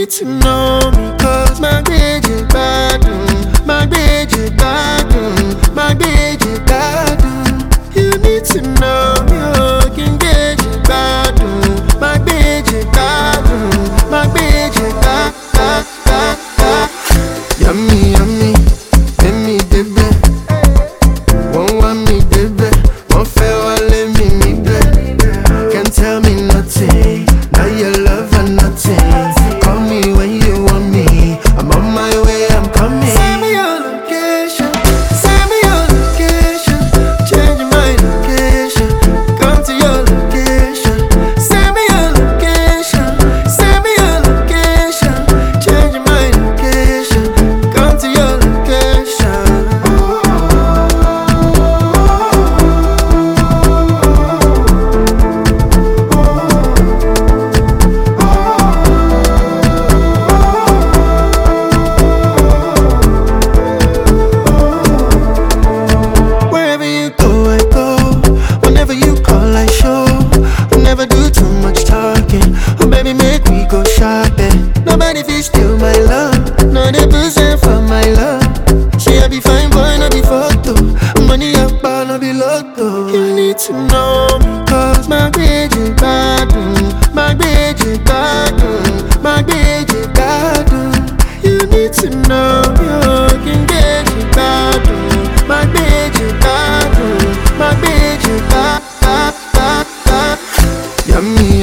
need to know me, cause my baby bad, my baby bad, my baby bad. You need to know me, oh, can get you bad, my baby bad, my baby bad, bad, bad, bad. Yummy, yummy, let me baby. Won't want me baby, won't fail, let me baby. Can't tell me nothing, now your love or nothing. Call me when you want me, I'm on my way, I'm coming. Send me your location, send me your location. Changing my location, come to your location. Send me your location, send me your location. Changing my location, come to your location. Wherever you go, I go. Whenever you call, I show. I never do too much talking. Oh, baby, make we go shopping. Nobody fit steal my love. No, they present for my love. She a be fine boy, no be photo. Money up, but no be lotto. You need to know me, cause my baby bad, my baby bad, my baby bad. You need to know me, oh, can get you bad, my baby bad, my baby bad, bad, bad, bad. Yummy.